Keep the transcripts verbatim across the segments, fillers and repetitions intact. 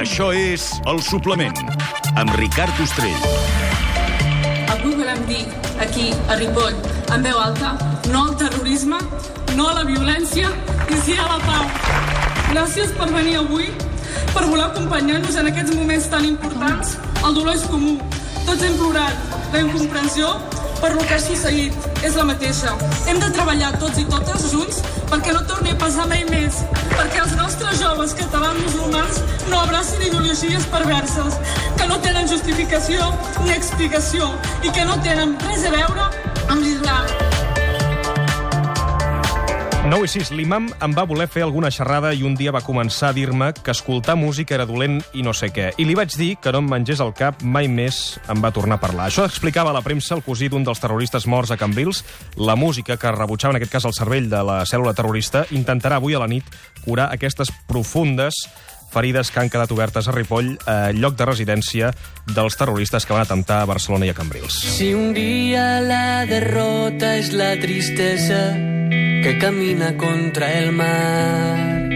Això és El Suplement, amb Ricard Ostrell. Avui volem dir, aquí, a Ripoll, en veu alta, no al terrorisme, no a la violència i sí a la pau. Gràcies per venir avui, per voler acompanyar-nos en aquests moments tan importants. El dolor és comú. Tots hem plorat. La incomprensió per lo que ha succeït és la mateixa. Hem de treballar tots i totes junts perquè no torni a passar mai més, perquè els nostres joves catalans musulmans no abracin ideologies perverses que no tenen justificació ni explicació i que no tenen res a veure amb l'islam. nou i sis, l'imam em va voler fer alguna xerrada i un dia va començar a dir-me que escoltar música era dolent i no sé què. I li vaig dir que no em mengés el cap, mai més em va tornar a parlar. Això explicava a la premsa el cosí d'un dels terroristes morts a Cambrils. La música que rebutjava, en aquest cas, el cervell de la cèl·lula terrorista, intentarà avui a la nit curar aquestes profundes ferides que han quedat obertes a Ripoll, eh, lloc de residència dels terroristes que van atemptar a Barcelona i a Cambrils. Si un dia la derrota és la tristesa que camina contra el mar,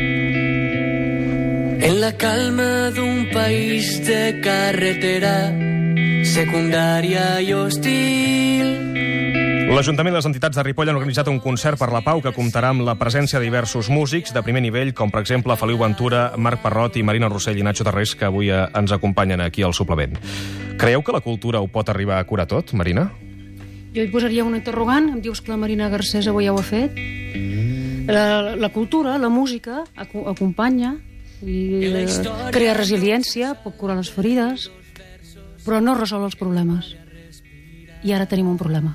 en la calma d'un país de carretera secundària i hostil. L'Ajuntament i les entitats de Ripoll han organitzat un concert per la pau que comptarà amb la presència de diversos músics de primer nivell, com per exemple Feliu Ventura, Marc Parrot i Marina Rossell i Nacho Tarrés, que avui ens acompanyen aquí al Suplement. Creieu que la cultura ho pot arribar a curar tot, Marina? Jo hi posaria una interrogant. Em dius que la Marina Garcés avui ja ho ha fet. La, la cultura, la música, aco acompanya, i, eh, crea resiliència, pot curar les ferides, però no resol els problemes. I ara tenim un problema.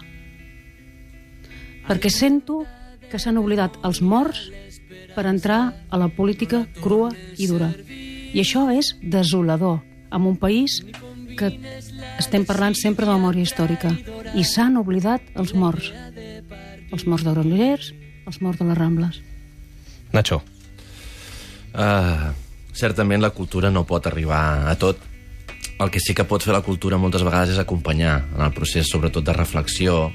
Perquè sento que s'han oblidat els morts per entrar a la política crua i dura. I això és desolador, en un país que estem parlant sempre de memòria històrica. I s'han oblidat els morts. Els morts de Granollers, els morts de les Rambles. Nacho. Uh, certament la cultura no pot arribar a tot. El que sí que pot fer la cultura moltes vegades és acompanyar en el procés, sobretot de reflexió.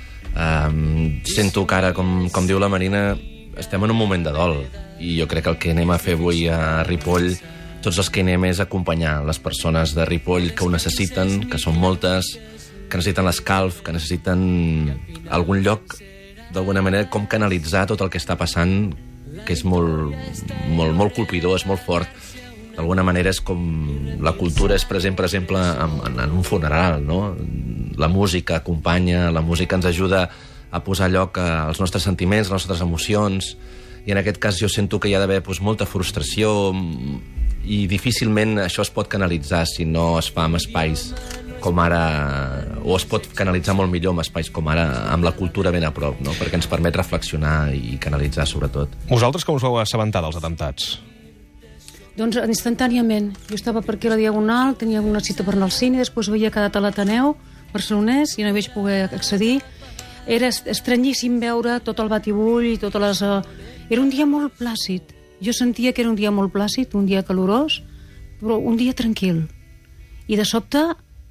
Um, sento que ara, com, com diu la Marina, estem en un moment de dol i jo crec que el que anem a fer avui a Ripoll, tots els que anem és acompanyar les persones de Ripoll que ho necessiten, que són moltes, que necessiten l'escalf, que necessiten algun lloc, d'alguna manera, com canalitzar tot el que està passant, que és molt, molt, molt colpidor, és molt fort. D'alguna manera és com la cultura és present, per exemple, en, en un funeral, no? La música acompanya, la música ens ajuda a posar lloc als nostres sentiments, a les nostres emocions, i en aquest cas jo sento que hi ha d'haver doncs, molta frustració i difícilment això es pot canalitzar si no es fa amb espais com ara, o es pot canalitzar molt millor amb espais com ara, amb la cultura ben a prop, no? Perquè ens permet reflexionar i canalitzar, sobretot. Vosaltres com us vau assabentar dels atemptats? Doncs instantàniament. Jo estava per aquí a la Diagonal, tenia una cita per anar al cine, després havia quedat a l'Ateneu barcelonès i no hi vaig poder accedir. Era estranyíssim veure tot el batibull i totes les... Era un dia molt plàcid. Jo sentia que era un dia molt plàcid, un dia calorós, però un dia tranquil. I de sobte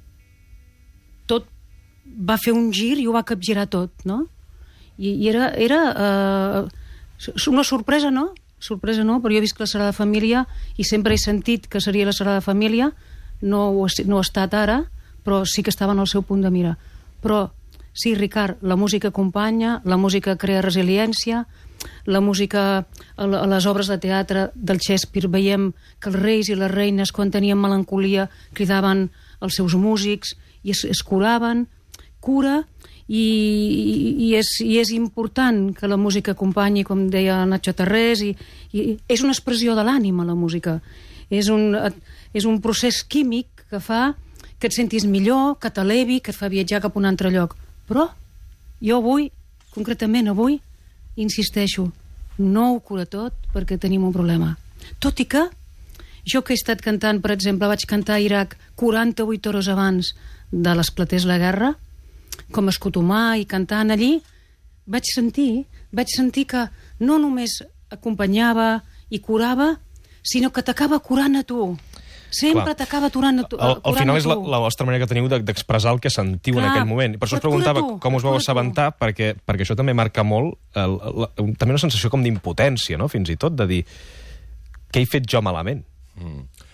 tot va fer un gir i ho va capgirar tot, no? I, i era, era uh, una sorpresa, no? Sorpresa no, però jo he vist que la Sagrada Família, i sempre he sentit que seria la Sagrada Família, no ho, no ha estat ara, però sí que estava en el seu punt de mira. Però sí, Ricard, la música acompanya, la música crea resiliència, la música, a les obres de teatre del Shakespeare veiem que els reis i les reines, quan tenien melancolia, cridaven els seus músics i es, es curaven, cura, i, i, és, i és important que la música acompanyi, com deia Nacho Tarrés, i, i és una expressió de l'ànima, la música. És un, és un procés químic que fa que et sentis millor, que t'elevi, que et fa viatjar cap a un altre lloc. Però jo avui, concretament avui, insisteixo, no ho cura tot perquè tenim un problema. Tot i que jo que he estat cantant, per exemple, vaig cantar a Iraq quaranta-vuit hores abans de l'esclatés la guerra, com a escotomà i cantant allí, vaig sentir, vaig sentir que no només acompanyava i curava, sinó que t'acaba curant a tu. Sempre t'acaba curant a tu. Al, al final és la, la vostra manera que teniu d'expressar el que sentiu Clar, en aquell moment. Per això us preguntava com us vau assabentar, perquè, perquè això també marca molt, el, la, també una sensació com d'impotència, no? Fins i tot, de dir, què he fet jo malament? Mm.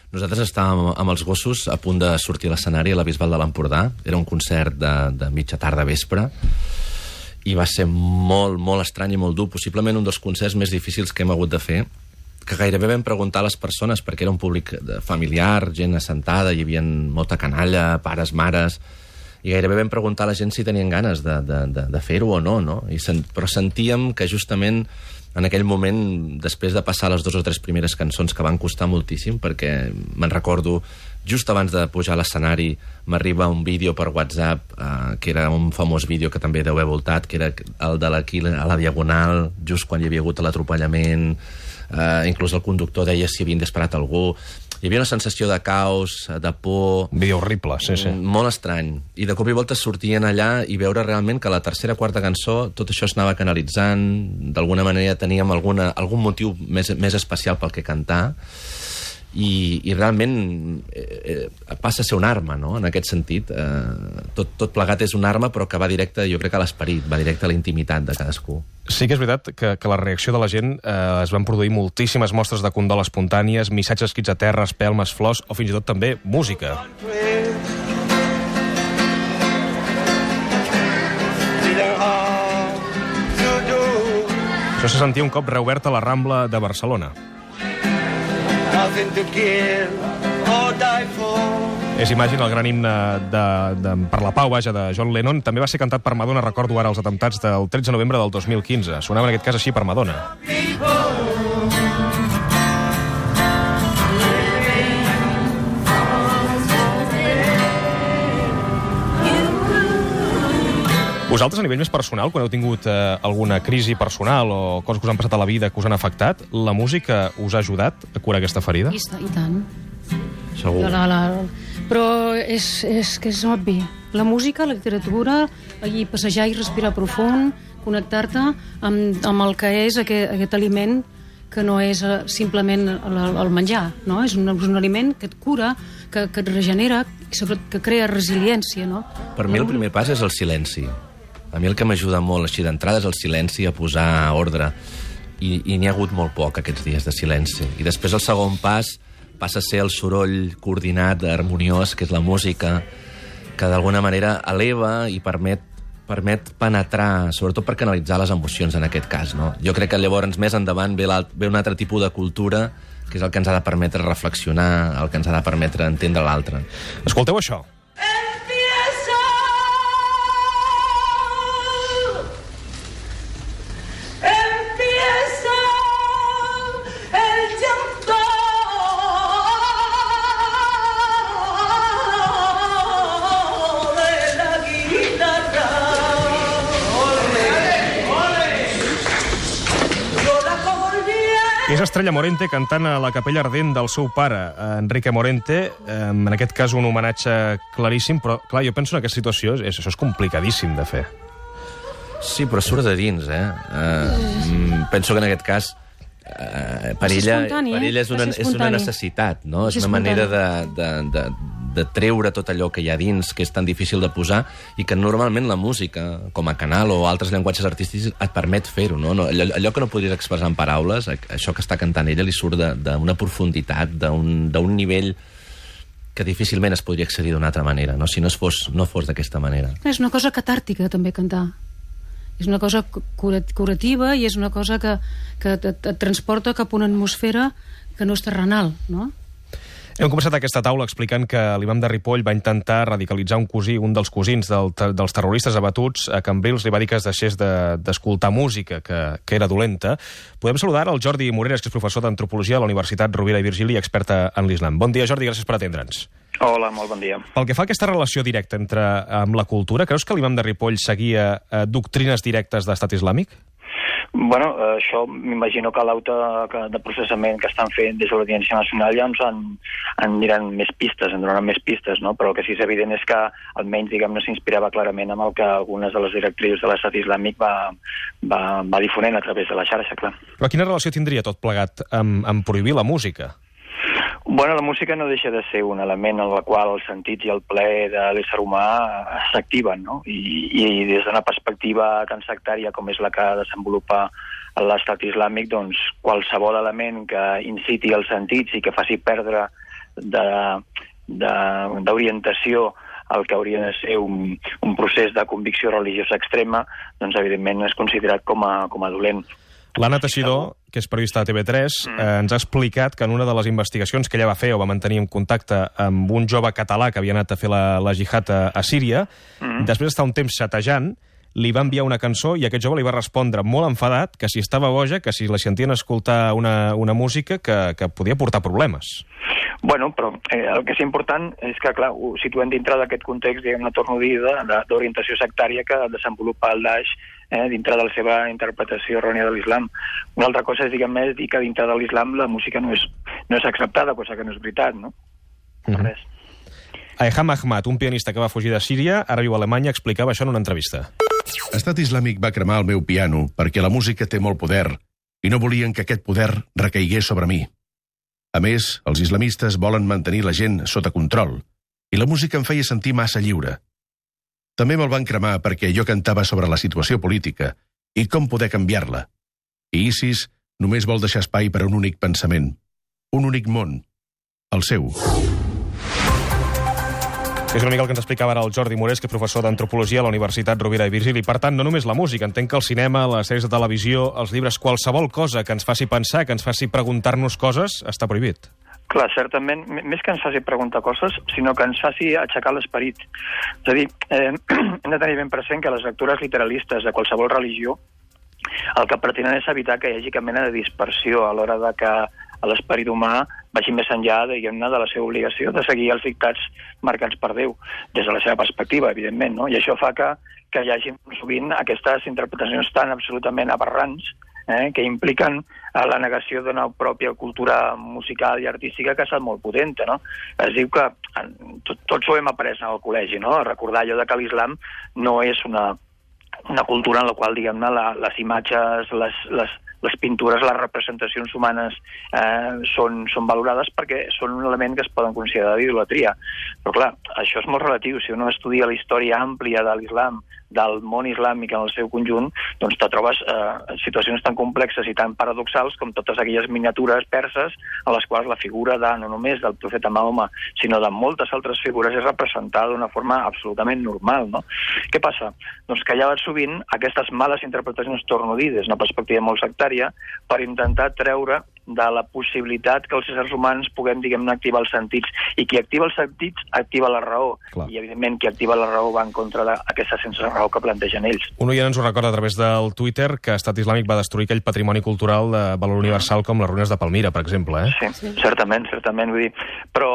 Nosaltres estàvem amb els gossos a punt de sortir a l'escenari a la Bisbal de l'Empordà. Era un concert de, de mitja tarda vespre i va ser molt, molt estrany i molt dur. Possiblement un dels concerts més difícils que hem hagut de fer, que gairebé vam preguntar a les persones, perquè era un públic familiar, gent assentada, hi havia molta canalla, pares, mares, i gairebé vam preguntar a la gent si tenien ganes de, de, de, de fer-ho o no, no? I sen, però sentíem que justament en aquell moment, després de passar les dues o tres primeres cançons que van costar moltíssim, perquè me'n recordo, just abans de pujar a l'escenari, m'arriba un vídeo per WhatsApp, eh, que era un famós vídeo que també deu haver voltat, que era el de l'aquí a la Diagonal, just quan hi havia hagut l'atropellament, eh, inclús el conductor deia si havien disparat algú. Hi havia una sensació de caos, de por... Un vídeo horrible, sí, sí. Molt estrany. I de cop i volta sortien allà i veure realment que la tercera o quarta cançó tot això es anava canalitzant, d'alguna manera teníem alguna, algun motiu més, més especial pel que cantar, i, i realment eh, eh, passa a ser una arma, no?, en aquest sentit. Eh, tot, tot plegat és una arma, però que va directe, jo crec, a l'esperit, va directe a la intimitat de cadascú. Sí que és veritat que, que la reacció de la gent eh, es van produir moltíssimes mostres de condol espontànies, missatges escrits a terra, espelmes, flors, o fins i tot també música. Això se sentia un cop reoberta la Rambla de Barcelona. És Imagine, el gran himne de, de, per la pau, vaja, de John Lennon. També va ser cantat per Madonna, recordo ara, els atemptats del tretze de novembre del dos mil quinze. Sonava en aquest cas així per Madonna. Vosaltres, a nivell més personal, quan heu tingut eh, alguna crisi personal o coses que us han passat a la vida que us han afectat, la música us ha ajudat a curar aquesta ferida? I, I tant. Segur. La, la, la... Però és, és que és obvi. La música, la literatura, allí passejar i respirar profund, connectar-te amb, amb el que és aquest, aquest aliment que no és uh, simplement el, el menjar, no? És un, és un aliment que et cura, que, que et regenera i sobretot que crea resiliència, no? Per mi el primer pas és el silenci. A mi el que m'ajuda molt així d'entrada és el silenci, a posar ordre. I, i n'hi ha hagut molt poc aquests dies de silenci. I després el segon pas passa a ser el soroll coordinat, harmoniós, que és la música, que d'alguna manera eleva i permet, permet penetrar, sobretot per canalitzar les emocions en aquest cas, no? Jo crec que llavors més endavant ve, ve un altre tipus de cultura, que és el que ens ha de permetre reflexionar, el que ens ha de permetre entendre l'altre. Escolteu això. És Estrella Morente cantant a la capella ardent del seu pare, Enrique Morente, en aquest cas un homenatge claríssim, però clar, jo penso en aquesta situació, és, això és complicadíssim de fer. Sí, però surt de dins, eh? Uh, penso que en aquest cas uh, per, ella, per ella és una, és una necessitat, no? És una manera de, de, de, de treure tot allò que hi ha dins, que és tan difícil de posar, i que normalment la música, com a canal o altres llenguatges artístics, et permet fer-ho, no? Allò, allò que no podries expressar en paraules, això que està cantant ella li surt d'una profunditat, d'un nivell que difícilment es podria accedir d'una altra manera, no? Si no fos, no fos d'aquesta manera. És una cosa catàrtica, també, cantar. És una cosa curativa i és una cosa que, que et, et transporta cap a una atmosfera que no és terrenal, no? Hem començat aquesta taula explicant que l'imam de Ripoll va intentar radicalitzar un cosí, un dels cosins del, dels terroristes abatuts a Cambrils, li va dir que es deixés d'escoltar de, música, que, que era dolenta. Podem saludar el Jordi Moreres, que és professor d'Antropologia a la Universitat Rovira i Virgili i experta en l'islam. Bon dia, Jordi, gràcies per atendre'ns. Hola, molt bon dia. Pel que fa a aquesta relació directa entre amb la cultura, creus que l'imam de Ripoll seguia eh, doctrines directes d'estat islàmic? Bueno, això m'imagino que l'auto de processament que estan fent des de l'Audiència Nacional ja ens en, en diran més pistes, en donaran més pistes, no? Però el que sí que és evident és que almenys, diguem-ne, s'inspirava clarament amb el que algunes de les directrius de l'estat islàmic va, va, va difonent a través de la xarxa, clar. Però quina relació tindria tot plegat amb, amb prohibir la música? Bueno, la música no deixa de ser un element en el qual els sentits i el plaer de l'ésser humà s'activen, no? I, i des d'una perspectiva tan sectària com és la que desenvolupa l'estat islàmic, doncs qualsevol element que inciti els sentits i que faci perdre d'orientació el que hauria de ser un, un procés de convicció religiosa extrema, doncs evidentment és considerat com a, com a dolent. L'Anna Teixidor, que és periodista de T V tres, mm. eh, ens ha explicat que en una de les investigacions que ella va fer o va mantenir en contacte amb un jove català que havia anat a fer la, la jihad a, a Síria, mm. després d'estar un temps xatejant, li va enviar una cançó i aquest jove li va respondre molt enfadat que si estava boja, que si la sentien escoltar una, una música que, que podia portar problemes. Bueno, però eh, el que és important és que, clar, ho situem dintre d'aquest context, diguem-ne, torno a dir, d'orientació sectària que desenvolupa el Daesh eh, dintre de la seva interpretació errònia de l'islam. Una altra cosa és, diguem-ne, dir que dintre de l'islam la música no és, no és acceptada, cosa que no és veritat, no? Mm-hmm. Res. Ayham Ahmad, un pianista que va fugir de Síria, ara viu a Alemanya, explicava això en una entrevista. Estat Islàmic va cremar el meu piano perquè la música té molt poder i no volien que aquest poder recaigués sobre mi. A més, els islamistes volen mantenir la gent sota control i la música em feia sentir massa lliure. També me'l van cremar perquè jo cantava sobre la situació política i com poder canviar-la. I ISIS només vol deixar espai per a un únic pensament, un únic món, el seu. És una mica el que ens explicava ara el Jordi Morés, que és professor d'Antropologia a la Universitat Rovira i Virgili. Per tant, no només la música, entenc que el cinema, les sèries de televisió, els llibres, qualsevol cosa que ens faci pensar, que ens faci preguntar-nos coses, està prohibit. Clar, certament, més que ens faci preguntar coses, sinó que ens faci aixecar l'esperit. És a dir, eh, hem de tenir ben present que les lectures literalistes de qualsevol religió el que pretenen és evitar que hi hagi cap mena de dispersió a l'hora de que l'esperit humà vagi més enllà, diguem-ne, de la seva obligació de seguir els dictats marcats per Déu, des de la seva perspectiva, evidentment, no? I això fa que, que hi hagi sovint aquestes interpretacions tan absolutament aberrants eh, que impliquen la negació d'una pròpia cultura musical i artística que ha estat molt potenta, no? Es diu que tot, tots ho hem après al col·legi, no? Recordar allò de que l'islam no és una, una cultura en la qual, diguem-ne, la, les imatges, les, les, les pintures, les representacions humanes eh, són, són valorades perquè són un element que es poden considerar d'idolatria. Però clar, això és molt relatiu. Si uno estudia la història àmplia de l'islam, del món islàmic en el seu conjunt, doncs te trobes eh, situacions tan complexes i tan paradoxals com totes aquelles miniatures perses a les quals la figura de, no només del profeta Mahoma, sinó de moltes altres figures és representada d'una forma absolutament normal, no? Què passa? Doncs que llavors sovint aquestes males interpretacions, torno a dir, des d'una perspectiva molt sectària, per intentar treure de la possibilitat que els éssers humans puguem, diguem-ne, activar els sentits. I qui activa els sentits, activa la raó. Clar. I, evidentment, qui activa la raó va en contra d'aquesta sense raó que plantegen ells. Un oient ens ho recorda a través del Twitter que Estat Islàmic va destruir aquell patrimoni cultural de valor universal com les ruïnes de Palmira, per exemple. Eh? Sí, sí, certament, certament. Vull dir, però,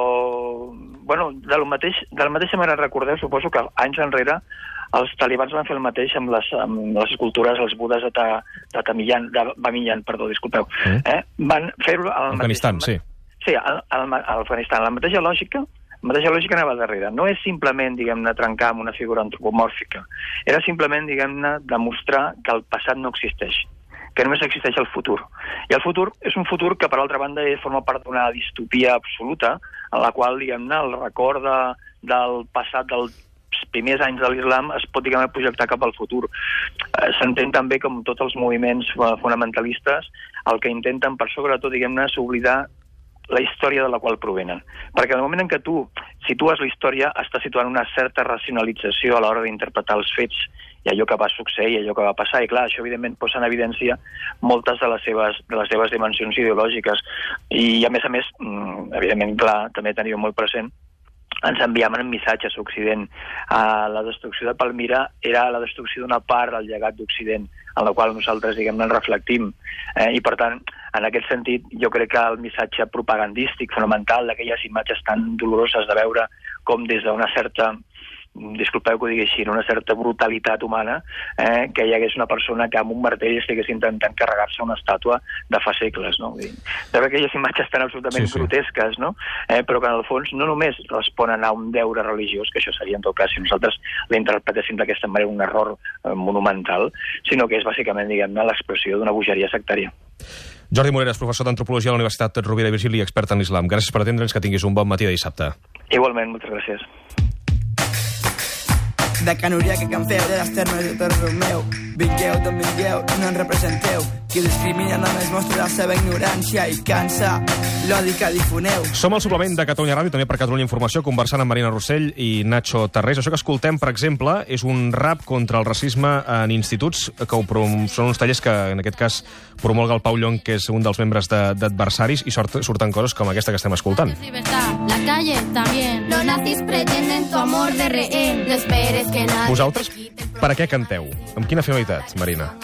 bueno, de la, mateix, de la mateixa manera recordeu, suposo que anys enrere els talibans van fer el mateix amb les, amb les escultures, els budes de, ta, de Tamillan, de Bamiyan, perdó, disculpeu. Mm. Eh? Van fer-ho al Afganistan, mateix... sí. Sí, al, al, al Afganistan. La mateixa lògica, la mateixa lògica anava darrere. No és simplement, diguem-ne, trencar amb una figura antropomòrfica. Era simplement, diguem-ne, demostrar que el passat no existeix, que només existeix el futur. I el futur és un futur que, per altra banda, forma part d'una distopia absoluta, en la qual, diguem-ne, el record de, del passat, del primers anys de l'islam es pot, diguem-ne, projectar cap al futur. Eh, S'entén també com tots els moviments fonamentalistes el que intenten, per sobretot, diguem-ne, és oblidar la història de la qual provenen. Perquè en el moment en què tu situes la història, estàs situant una certa racionalització a l'hora d'interpretar els fets i allò que va succeir i allò que va passar. I clar, això evidentment posa en evidència moltes de les seves, de les seves dimensions ideològiques. I a més a més, evidentment, clar, també teniu molt present, ens enviaven missatges a Occident. Uh, la destrucció de Palmira era la destrucció d'una part del llegat d'Occident, en la qual nosaltres, diguem-ne, ens reflectim. Eh, I, per tant, en aquest sentit, jo crec que el missatge propagandístic fonamental d'aquelles imatges tan doloroses de veure com des d'una certa, disculpeu que ho digui així, una certa brutalitat humana, eh, que hi hagués una persona que amb un martell estigués intentant carregar-se una estàtua de fa segles, no? Vull dir, de veure aquelles imatges tan absolutament sí, sí. grotesques, no? Eh, però que en el fons no només responen a un deure religiós, que això seria en tot cas si nosaltres l'interpretéssim d'aquesta manera un error eh, monumental, sinó que és bàsicament, diguem-ne, l'expressió d'una bogeria sectària. Jordi Moreras, professor d'Antropologia a la Universitat Rovira i Virgili i expert en l'islam. Gràcies per atendre'ns, que tinguis un bon matí de dissabte. Igualment, moltes gràcies. De Can Urià, que can feu, de les termes de Torre Romeu. Vingueu, d'on vingueu, no ens representeu. Qui discrimina només mostra la seva ignorància i cansa l'odi que difoneu. Som al suplement de Catalunya Ràdio, també per Catalunya Informació, conversant amb Marina Rossell i Nacho Tarrés. Això que escoltem, per exemple, és un rap contra el racisme en instituts, que ho prom... són uns tallers que, en aquest cas, promulga el Pau Llong, que és un dels membres d'Adversaris, i sort, surten coses com aquesta que estem escoltant. La calle también. Los nazis pretenden tu amor de rehén. No esperes que nadie... Vosaltres, per a què canteu? Amb quina finalitat, Marina?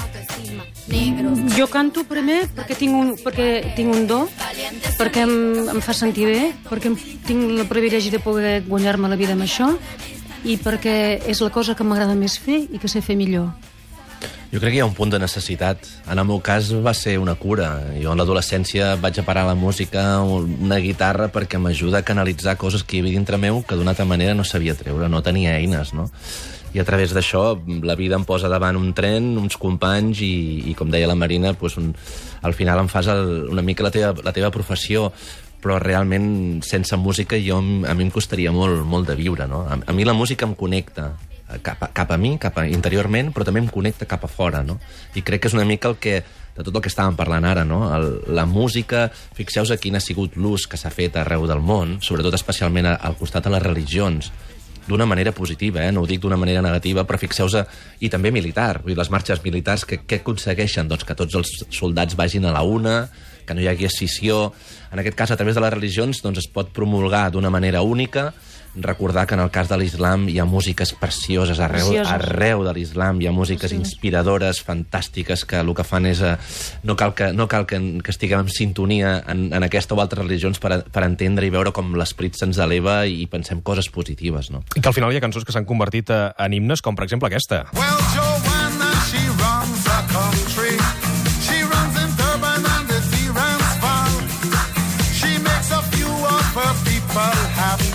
Jo canto primer perquè tinc un, perquè tinc un do, perquè em, em fa sentir bé, perquè em, tinc el privilegi de poder guanyar-me la vida amb això i perquè és la cosa que m'agrada més fer i que sé fer millor. Jo crec que hi ha un punt de necessitat. En el meu cas va ser una cura. Jo en l'adolescència vaig a parar la música, una guitarra, perquè m'ajuda a canalitzar coses que hi havia dintre meu que d'una altra manera no sabia treure, no tenia eines, no? I a través d'això la vida em posa davant un tren, uns companys i, i com deia la Marina, doncs un, al final em fas el, una mica la teva, la teva professió, però realment sense música jo, a mi em costaria molt, molt de viure, no? A, a mi la música em connecta cap a, cap a mi, cap a interiorment, però també em connecta cap a fora, no? I crec que és una mica el que, de tot el que estàvem parlant ara, no? El, la música, fixeu-vos a quin ha sigut l'ús que s'ha fet arreu del món, sobretot especialment al costat de les religions, d'una manera positiva, eh? No ho dic d'una manera negativa, però fixeu-vos, i també militar, vull dir, les marxes militars, que, què aconsegueixen? Doncs que tots els soldats vagin a la una, que no hi hagi escissió. En aquest cas, a través de les religions, doncs es pot promulgar d'una manera única. Recordar que en el cas de l'islam hi ha músiques precioses arreu, arreu de l'islam, hi ha músiques sí. inspiradores, fantàstiques, que el que fan és... Eh, no cal que, no cal que, que estiguem en sintonia en, en aquesta o altres religions per, a, per entendre i veure com l'esperit se'ns eleva i pensem coses positives, no? I que al final hi ha cançons que s'han convertit en himnes, com per exemple aquesta. Well, Joanna, she runs a country. She runs in Durban and the Transvaal. She makes a few of her people happy.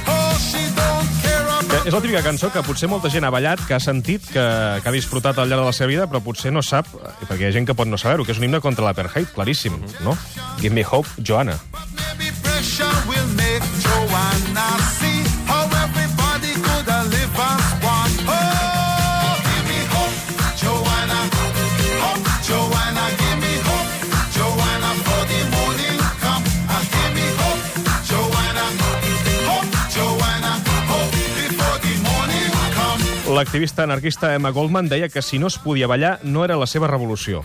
És la típica cançó que potser molta gent ha ballat, que ha sentit, que, que ha disfrutat al llarg de la seva vida, però potser no sap, perquè hi ha gent que pot no saber-ho, que és un himne contra l'apartheid, claríssim, no? Give me hope, Joanna. L'activista anarquista Emma Goldman deia que si no es podia ballar no era la seva revolució.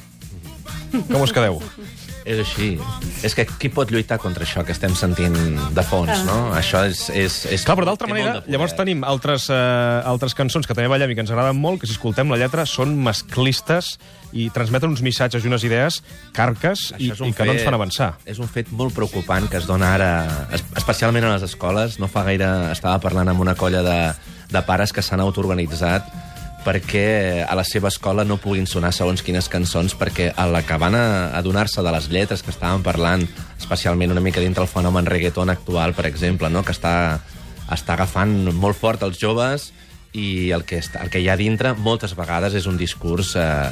Com us quedeu? És així. És que qui pot lluitar contra això que estem sentint de fons, no? Això és... és, és Clar, però d'altra manera, llavors tenim altres, uh, altres cançons que també ballem i que ens agraden molt, que si escoltem la lletra són masclistes i transmeten uns missatges i unes idees carques i, i que fet, no ens fan avançar. És un fet molt preocupant que es dona ara, especialment a les escoles. No fa gaire estava parlant amb una colla de, de pares que s'han autoorganitzat perquè a la seva escola no puguin sonar segons quines cançons, perquè a l'acabar a adonar-se de les lletres que estàvem parlant, especialment una mica dintre el fenomen reggaeton actual, per exemple, no? Que està, està agafant molt fort els joves i el que, està, el que hi ha dintre moltes vegades és un discurs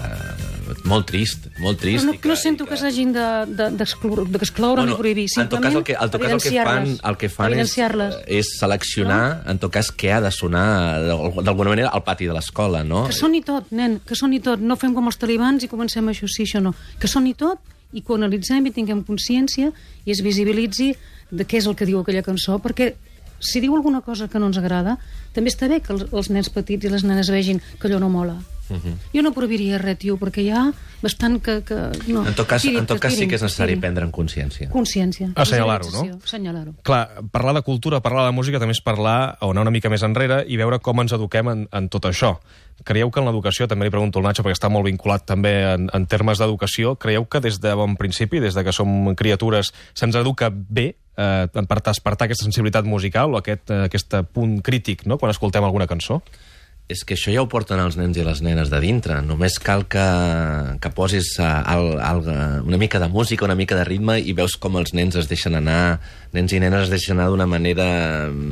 eh, molt trist, molt trist. No, no, no sento que, que s'hagin d'excloure de, bueno, ni prohibir, simplement el que, el que, el que fan, el que fan és, és seleccionar, no? En tot cas, què ha de sonar d'alguna manera al pati de l'escola, no? Que soni tot, nen, que soni tot. No fem com els talibans i comencem això sí, això no. Que soni tot i que ho analitzem i tinguem consciència i es visibilitzi de què és el que diu aquella cançó, perquè si diu alguna cosa que no ens agrada, també està bé que els, els nens petits i les nenes vegin que allò no mola. Uh-huh. Jo no prohibiria res, tio, perquè hi ha bastant que... que no. En tot cas, tirin, en tot cas tirin, sí que és necessari tirin. prendre en consciència. Consciència. Assenyalar-ho, no? Assenyalar-ho. Clar, parlar de cultura, parlar de música, també és parlar o anar una mica més enrere i veure com ens eduquem en, en tot això. Creieu que en l'educació, també li pregunto al Nacho, perquè està molt vinculat també en, en termes d'educació, creieu que des de bon principi, des de que som criatures, se'ns educa bé eh, per despertar aquesta sensibilitat musical o aquest, eh, aquest punt crític, no?, quan escoltem alguna cançó? És que això ja ho porten els nens i les nenes de dintre. Només cal que, que posis al, al, una mica de música, una mica de ritme i veus com els nens es deixen anar, nens i nenes es deixen anar d'una manera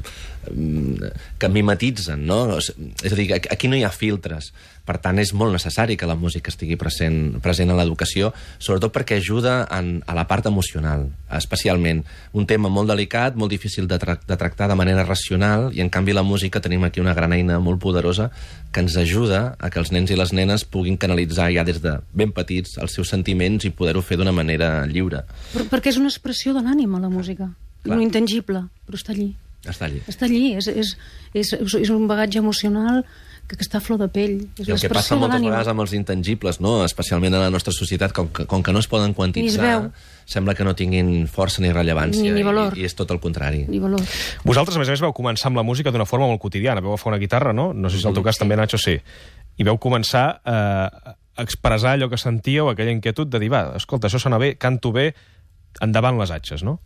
que mimetitzen, no? És a dir, aquí no hi ha filtres. Per tant, és molt necessari que la música estigui present, present en l'educació, sobretot perquè ajuda en, a la part emocional, especialment. Un tema molt delicat, molt difícil de, tra de tractar de manera racional, i en canvi la música tenim aquí una gran eina molt poderosa que ens ajuda a que els nens i les nenes puguin canalitzar ja des de ben petits els seus sentiments i poder-ho fer d'una manera lliure. Per, perquè és una expressió de l'ànima, la música. Clar. Un intangible, però està allí. Està allí. Està allí, és, és, és, és un bagatge emocional que, que està a flor de pell. És I el que passa moltes vegades amb els intangibles, no? Especialment en la nostra societat, com que, com que no es poden quantitzar, sembla que no tinguin força ni rellevància. Ni, ni valor. I, I és tot el contrari. Ni valor. Vosaltres, a més a més, vau començar amb la música d'una forma molt quotidiana. Vau agafar una guitarra, no? No sé si el teu cas sí. també, Nacho, sí. I vau començar eh, a expressar allò que sentíeu, aquella inquietud de dir, va, escolta, això sona bé, canto bé, endavant les atxes, no?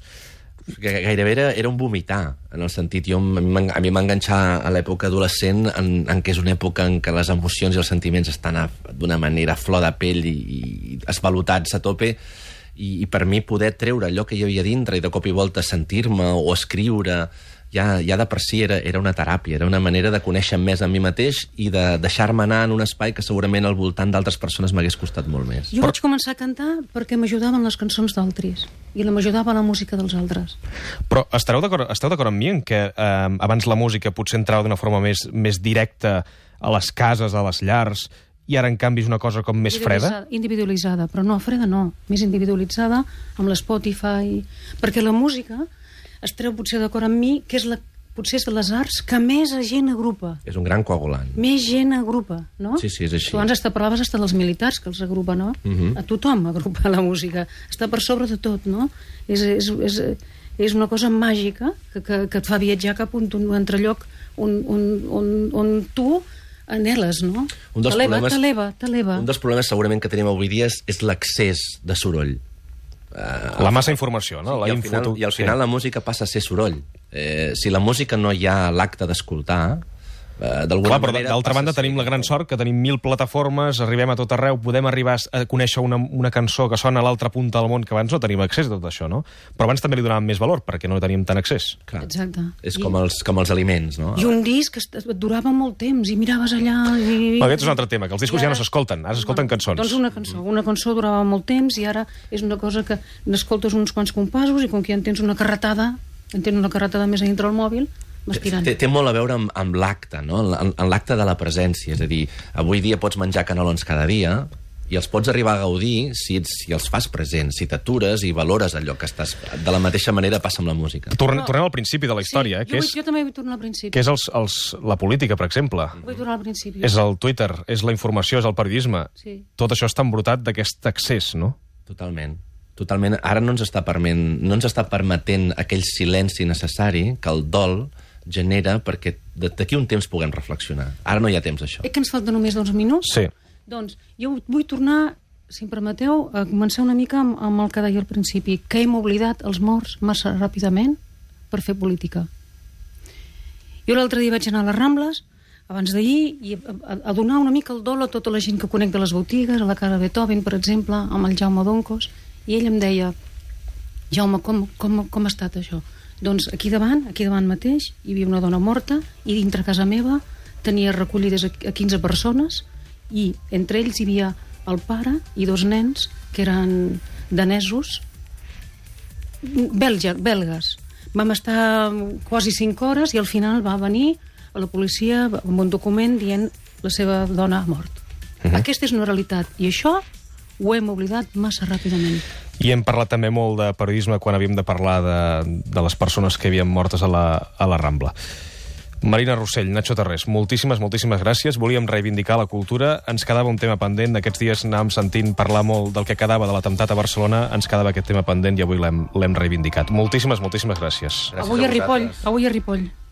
Gairebé era, era un vomitar, en el sentit, jo, a mi m'enganxar a l'època adolescent, en, en què és una època en què les emocions i els sentiments estan d'una manera a flor de pell i, i esvalutats a tope, i, i per mi poder treure allò que hi havia dintre i de cop i volta sentir-me o escriure, ja, ja de per si era, era una teràpia, era una manera de conèixer més a mi mateix i de deixar-me anar en un espai que segurament al voltant d'altres persones m'hagués costat molt més. Jo Però... vaig començar a cantar perquè m'ajudaven les cançons d'altres i m'ajudava la música dels altres. Però estareu d'acord esteu d'acord amb mi en què eh, abans la música potser entrava d'una forma més, més directa a les cases, a les llars, i ara en canvi és una cosa com més freda? Individualitzada, però no, freda no, més individualitzada amb l'Spotify, perquè la música, estareu potser d'acord amb mi, que és la, potser és de les arts que més gent agrupa. És un gran coagulant. Més gent agrupa, no? Sí, sí, és així. Tu abans hasta parlaves hasta dels militars, que els agrupa, no? Uh -huh. A tothom agrupa la música. Està per sobre de tot, no? És, és, és, és una cosa màgica que, que, que et fa viatjar cap a un, un altre lloc on, on, on, on tu anheles, no? T'eleva, t'eleva. Un dels problemes segurament que tenim avui dia és, és l'accés de soroll. Uh, la massa informació, no? Sí, la i, al final, I al final sí. la música passa a ser soroll. Eh, si la música no hi ha l'acte d'escoltar, eh, d'alguna manera... D'altra banda, tenim la gran sort que tenim mil plataformes, arribem a tot arreu, podem arribar a conèixer una, una cançó que sona a l'altra punta del món, que abans no tenim accés a tot això, no? Però abans també li donàvem més valor, perquè no teníem tant accés. Clar. Exacte. És com els, com els aliments, no? I un disc et durava molt temps, i miraves allà... I... Aquest és un altre tema, que els discos ara... ja no s'escolten, ara s'escolten bueno, cançons. Doncs una cançó, una cançó durava molt temps, i ara és una cosa que n'escoltes uns quants compassos, i com que ja en tens una carretada, en tens una carretada més a dintre el mòbil, Té, té molt a veure amb, amb l'acte, no? en, en l'acte de la presència. És a dir, avui dia pots menjar canelons cada dia i els pots arribar a gaudir si, ets, si els fas presents, si t'atures i valores allò que estàs... De la mateixa manera passa amb la música. Tornem, no. tornem al principi de la història. Sí, eh, que jo, és, jo també vull tornar al principi. Que és els, els, la política, per exemple. Vull tornar al principi. És el Twitter, és la informació, és el periodisme. Sí. Tot això està embrutat d'aquest accés, no? Totalment. Totalment. Ara no ens està permetent, no ens està permetent aquell silenci necessari que el dol genera perquè d'aquí un temps puguem reflexionar. Ara no hi ha temps, això. Eh que ens falta només dos minuts? Sí. Doncs jo vull tornar, si em permeteu, a començar una mica amb, amb el que deia al principi, que hem oblidat els morts massa ràpidament per fer política. Jo l'altre dia vaig anar a les Rambles, abans d'ahir, i a, a donar una mica el dol a tota la gent que conec de les botigues, a la Cara Beethoven, per exemple, amb el Jaume Doncos, i ell em deia, Jaume, com, com, com ha estat això? Doncs aquí davant, aquí davant mateix, hi havia una dona morta, i dintre casa meva tenia recollides a quinze persones, i entre ells hi havia el pare i dos nens que eren danesos, belga, belgues. Vam estar quasi cinc hores i al final va venir a la policia amb un document dient la seva dona ha mort. Uh-huh. Aquesta és una realitat, i això ho hem oblidat massa ràpidament. I hem parlat també molt de periodisme quan havíem de parlar de, de les persones que havien mortes a la, a la Rambla. Marina Rossell, Nacho Tarrés, moltíssimes, moltíssimes gràcies. Volíem reivindicar la cultura. Ens quedava un tema pendent. Aquests dies anàvem sentint parlar molt del que quedava de l'atemptat a Barcelona. Ens quedava aquest tema pendent i avui l'hem reivindicat. Moltíssimes, moltíssimes gràcies. gràcies avui a, a Ripoll, avui a Ripoll.